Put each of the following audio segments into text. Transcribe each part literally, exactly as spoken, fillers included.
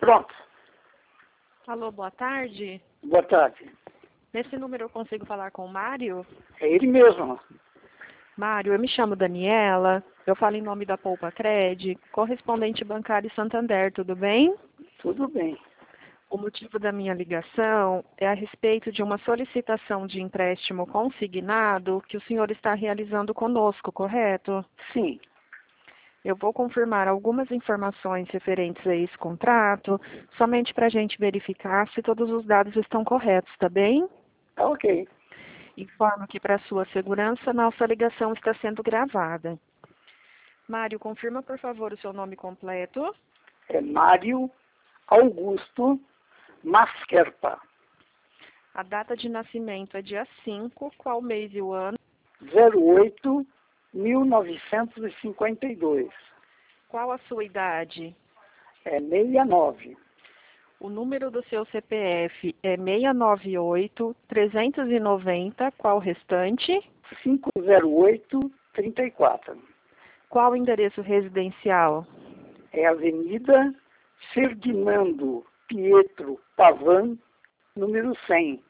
Pronto. Alô, boa tarde. Boa tarde. Nesse número eu consigo falar com o Mário? É ele mesmo. Mário, eu me chamo Daniela, eu falo em nome da Poupa Cred, correspondente bancário Santander, tudo bem? Tudo bem. O motivo da minha ligação é a respeito de uma solicitação de empréstimo consignado que o senhor está realizando conosco, correto? Sim. Eu vou confirmar algumas informações referentes a esse contrato, somente para a gente verificar se todos os dados estão corretos, tá bem? Tá ok. Informo que, para sua segurança, nossa ligação está sendo gravada. Mário, confirma, por favor, o seu nome completo. É Mário Augusto Masquerpa. A data de nascimento é dia cinco, qual mês e o ano? zero oito mil novecentos e cinquenta e dois. Qual a sua idade? É sessenta e nove. O número do seu C P F é seis nove oito, trezentos e noventa, qual o restante? cinco zero oito, trinta e quatro. Qual o endereço residencial? É Avenida Ferdinando Pietro Pavan, número cem.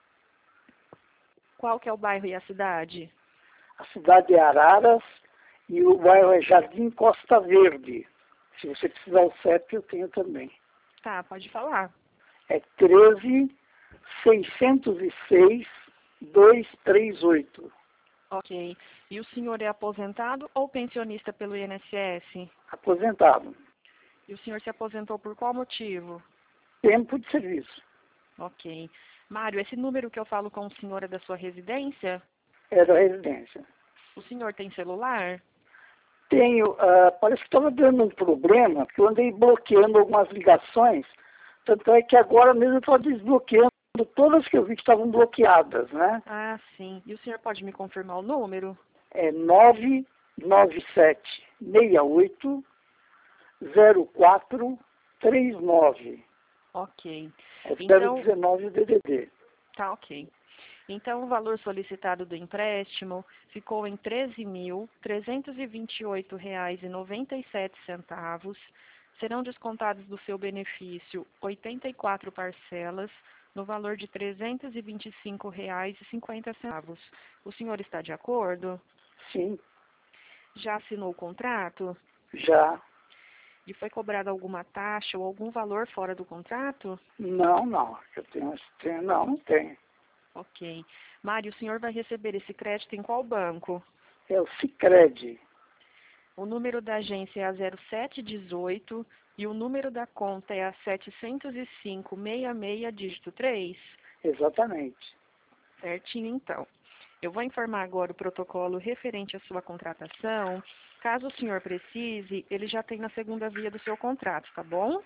Qual que é o bairro e a cidade? A cidade é Araras e o bairro é Jardim Costa Verde. Se você precisar o C E P, eu tenho também. Tá, pode falar. É treze, seiscentos e seis, duzentos e trinta e oito. Ok. E o senhor é aposentado ou pensionista pelo I N S S? Aposentado. E o senhor se aposentou por qual motivo? Tempo de serviço. Ok. Mário, esse número que eu falo com o senhor é da sua residência? É da residência. O senhor tem celular? Tenho, ah, parece que estava dando um problema, que eu andei bloqueando algumas ligações, tanto é que agora mesmo eu estou desbloqueando todas que eu vi que estavam bloqueadas, né? Ah, sim. E o senhor pode me confirmar o número? É nove nove sete seis oito zero quatro três nove. Ok. É Então, zero dezenove o D D D. tá ok. Então, o valor solicitado do empréstimo ficou em treze mil, trezentos e vinte e oito reais e noventa e sete centavos. Serão descontados do seu benefício oitenta e quatro parcelas, no valor de trezentos e vinte e cinco reais e cinquenta centavos. O senhor está de acordo? Sim, Já assinou o contrato? já. E foi cobrada alguma taxa ou algum valor fora do contrato? Não, não. Eu tenho, tenho não, não tenho. Ok. Mário, o senhor vai receber esse crédito em qual banco? É o Sicredi. O número da agência é a zero sete dezoito e o número da conta é a setecentos e cinco, sessenta e seis, dígito três. Exatamente. Certinho, então. Eu vou informar agora o protocolo referente à sua contratação. Caso o senhor precise, ele já tem na segunda via do seu contrato, tá bom?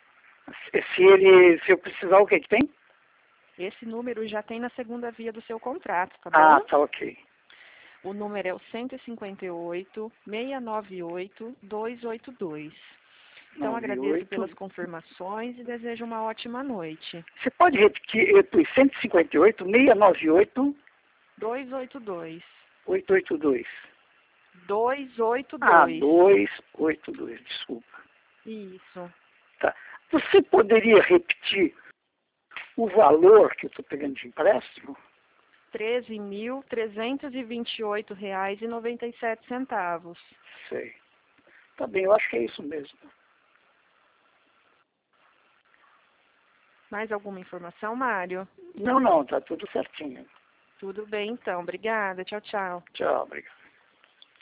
Se ele, se eu precisar, o que que tem? Esse número já tem na segunda via do seu contrato, tá bom? Ah, tá ok. O número é o cento e cinquenta e oito, seiscentos e noventa e oito, duzentos e oitenta e dois. Então, nove agradeço oito. pelas confirmações e desejo uma ótima noite. Você pode repetir? Eu pus cento e cinquenta e oito, seiscentos e noventa e oito, duzentos e oitenta e dois. oitocentos e oitenta e dois. duzentos e oitenta e Ah, dois. duzentos e oitenta e dois, desculpa. Isso. Tá. Você poderia repetir o valor que eu estou pegando de empréstimo? treze mil, trezentos e vinte e oito reais e noventa e sete centavos. Sei. Tá bem, eu acho que é isso mesmo. Mais alguma informação, Mário? Não, não, tá tudo certinho. Tudo bem, então. Obrigada. Tchau, tchau. Tchau, obrigado.